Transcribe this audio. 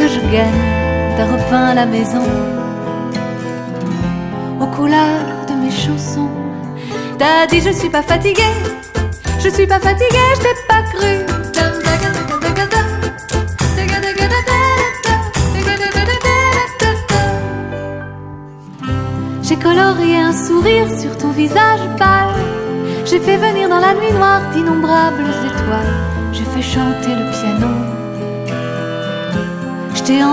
je gagne, t'as repeint la maison aux couleurs de mes chaussons. T'as dit je suis pas fatiguée, je suis pas fatiguée, je t'ai pas cru. J'ai colorié un sourire sur ton visage pâle. J'ai fait venir dans la nuit noire d'innombrables étoiles. J'ai fait chanter le piano